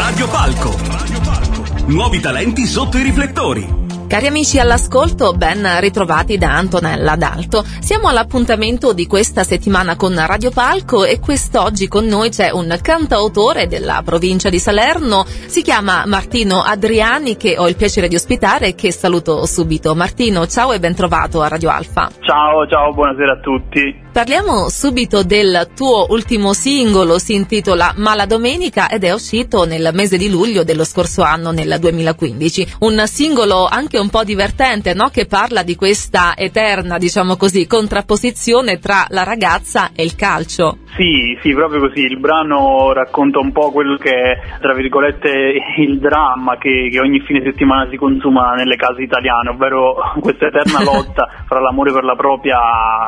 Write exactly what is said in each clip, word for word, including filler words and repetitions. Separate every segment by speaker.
Speaker 1: Radio Palco. Nuovi talenti sotto i riflettori.
Speaker 2: Cari amici all'ascolto, ben ritrovati da Antonella D'Alto. Siamo all'appuntamento di questa settimana con Radio Palco e quest'oggi con noi c'è un cantautore della provincia di Salerno, si chiama Martino Adriani, che ho il piacere di ospitare e che saluto subito. Martino, ciao e ben trovato a Radio Alfa.
Speaker 3: Ciao, ciao, buonasera a tutti.
Speaker 2: Parliamo subito del tuo ultimo singolo, si intitola Mala Domenica ed è uscito nel mese di luglio dello scorso anno, nel duemilaquindici. Un singolo anche un po' divertente, no? Che parla di questa eterna, diciamo così, contrapposizione tra la ragazza e il calcio.
Speaker 3: Sì, sì, proprio così. Il brano racconta un po' quello che è, tra virgolette, il dramma che, che ogni fine settimana si consuma nelle case italiane, ovvero questa eterna lotta fra l'amore per la propria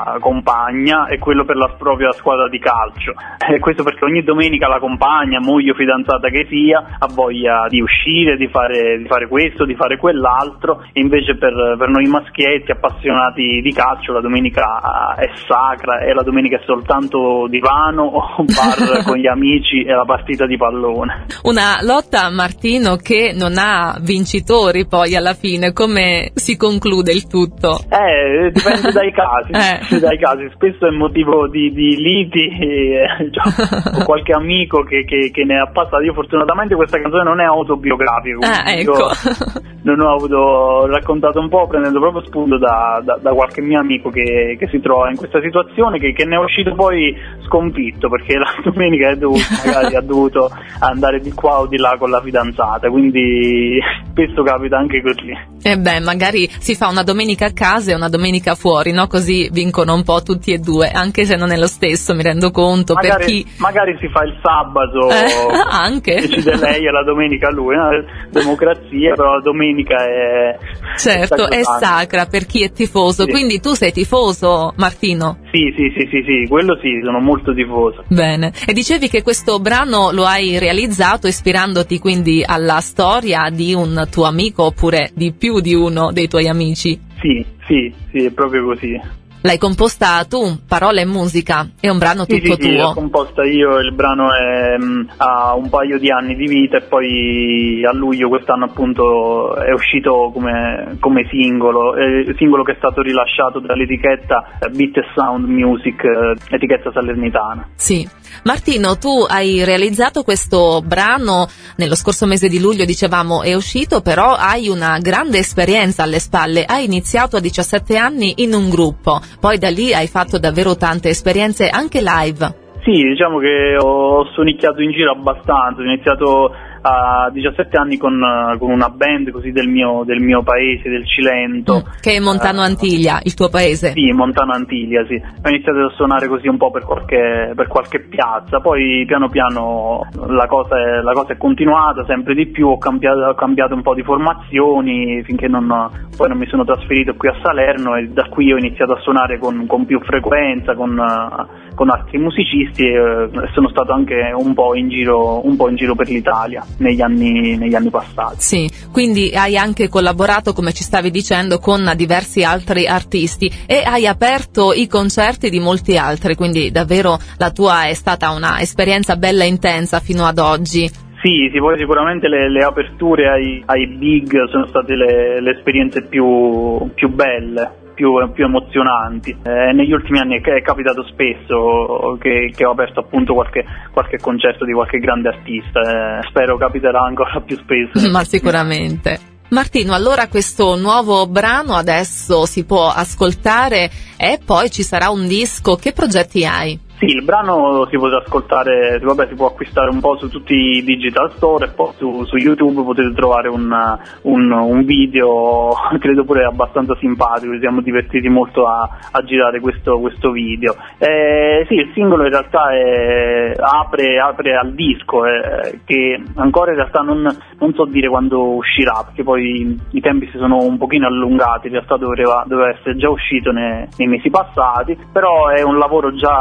Speaker 3: compagna e quello per la propria squadra di calcio. E questo perché ogni domenica la compagna, moglie o fidanzata che sia, ha voglia di uscire, di fare, di fare questo, di fare quell'altro, e invece per, per noi maschietti appassionati di calcio la domenica è sacra e la domenica è soltanto divano o bar con gli amici e la partita di pallone.
Speaker 2: Una lotta, Martino, che non ha vincitori poi alla fine. Come si conclude il tutto?
Speaker 3: Eh, dipende dai casi, eh. dai casi. Spesso è motivo di, di liti, eh, cioè, ho qualche amico che, che, che ne ha passato. Io fortunatamente questa canzone non è autobiografica,
Speaker 2: ah, ecco.
Speaker 3: non ho avuto raccontato un po' prendendo proprio spunto da, da, da qualche mio amico che, che si trova in questa situazione, che, che ne è uscito poi sconfitto perché la domenica è dovuto, magari ha dovuto andare di qua o di là con la fidanzata, quindi spesso capita anche così.
Speaker 2: E beh, magari si fa una domenica a casa e una domenica fuori, no? Così vincono un po' tutti e due, anche se non è lo stesso, mi rendo conto.
Speaker 3: Magari,
Speaker 2: per chi...
Speaker 3: magari si fa il sabato,
Speaker 2: eh, anche
Speaker 3: decide lei e la domenica lui, no? Democrazia, però la domenica è
Speaker 2: certo, è, è sacra per chi è tifoso, sì. Quindi tu sei tifoso, Martino?
Speaker 3: Sì, sì, sì, sì, sì, quello sì, sono molto tifoso.
Speaker 2: Bene, e dicevi che questo brano lo hai realizzato ispirandoti quindi alla storia di un tuo amico oppure di più di uno dei tuoi amici?
Speaker 3: Sì, sì, sì, è proprio così.
Speaker 2: L'hai composta tu, parola e musica, è un brano
Speaker 3: sì,
Speaker 2: tutto
Speaker 3: sì, sì,
Speaker 2: tuo?
Speaker 3: l'ho composta io, il brano è, mh, ha un paio di anni di vita e poi a luglio quest'anno appunto è uscito come, come singolo, è singolo che è stato rilasciato dall'etichetta Beat and Sound Music, etichetta salernitana.
Speaker 2: Sì. Martino, tu hai realizzato questo brano nello scorso mese di luglio, dicevamo è uscito, però hai una grande esperienza alle spalle, hai iniziato a diciassette anni in un gruppo, poi da lì hai fatto davvero tante esperienze anche live.
Speaker 3: Sì, diciamo che ho sonicchiato in giro abbastanza, ho iniziato a diciassette anni con, con una band così del mio, del mio paese, del Cilento.
Speaker 2: Mm, che è Montano Antiglia, uh, il tuo paese?
Speaker 3: Sì, Montano Antiglia, sì. Ho iniziato a suonare così un po' per qualche, per qualche piazza, poi piano piano la cosa, è, la cosa è continuata sempre di più, ho cambiato, ho cambiato un po' di formazioni finché non, poi non mi sono trasferito qui a Salerno e da qui ho iniziato a suonare con, con più frequenza, con, con altri musicisti e eh, sono stato anche un po' in giro, un po' in giro per l'Italia. Negli anni, negli anni passati.
Speaker 2: Sì, quindi hai anche collaborato, come ci stavi dicendo, con diversi altri artisti e hai aperto i concerti di molti altri, quindi davvero la tua è stata una esperienza bella intensa fino ad oggi.
Speaker 3: Sì, sì, poi sicuramente le, le aperture ai, ai big sono state le, le esperienze più, più belle. Più, più emozionanti. Eh, negli ultimi anni è, è capitato spesso che, che ho aperto appunto qualche, qualche concerto di qualche grande artista, eh, spero capiterà ancora più spesso.
Speaker 2: Ma sicuramente. Martino, allora questo nuovo brano adesso si può ascoltare e poi ci sarà un disco, che progetti hai?
Speaker 3: Sì, il brano si potrà ascoltare, vabbè, si può acquistare un po' su tutti i digital store e poi su, su YouTube potete trovare un, un, un video, credo pure abbastanza simpatico, ci siamo divertiti molto a, a girare questo, questo video. Eh, sì, il singolo in realtà è, apre, apre al disco, eh, che ancora in realtà non, non so dire quando uscirà, perché poi i tempi si sono un pochino allungati, in realtà doveva, doveva essere già uscito nei, nei mesi passati, però è un lavoro già, già bello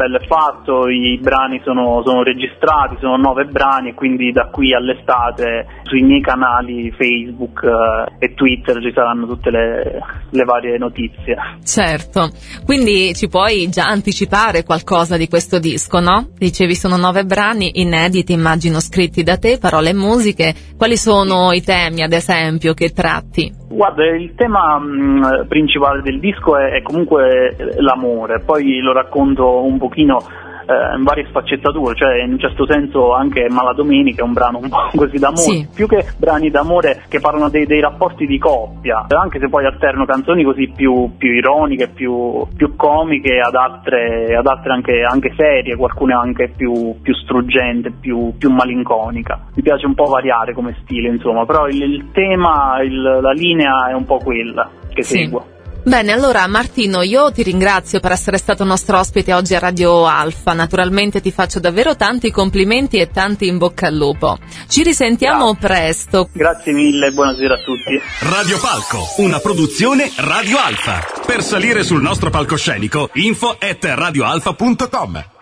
Speaker 3: l'appello è fatto, i brani sono, sono registrati, sono nove brani, e quindi da qui all'estate sui miei canali Facebook eh, e Twitter ci saranno tutte le, le varie notizie.
Speaker 2: Certo, quindi ci puoi già anticipare qualcosa di questo disco, no? Dicevi sono nove brani inediti, immagino scritti da te, parole e musiche. Quali sono i temi, ad esempio, che tratti?
Speaker 3: Guarda, il tema mh, principale del disco è, è comunque l'amore, poi lo racconto un pochino eh, in varie sfaccettature, cioè in un certo senso anche Maladomenica è un brano un po' così d'amore, sì. Più che brani d'amore che parlano dei, dei rapporti di coppia, anche se poi alterno canzoni così più, più ironiche, più, più comiche, ad altre, ad altre anche, anche serie, qualcune anche più, più struggente, più, più malinconica. Mi piace un po' variare come stile, insomma, però il, il tema, il, la linea è un po' quella che sì. seguo.
Speaker 2: Bene, allora Martino, io ti ringrazio per essere stato nostro ospite oggi a Radio Alfa. Naturalmente ti faccio davvero tanti complimenti e tanti in bocca al lupo. Ci risentiamo Grazie. presto.
Speaker 3: Grazie mille, buonasera a tutti.
Speaker 1: Radio Palco, una produzione Radio Alfa. Per salire sul nostro palcoscenico, info at radioalfa punto com.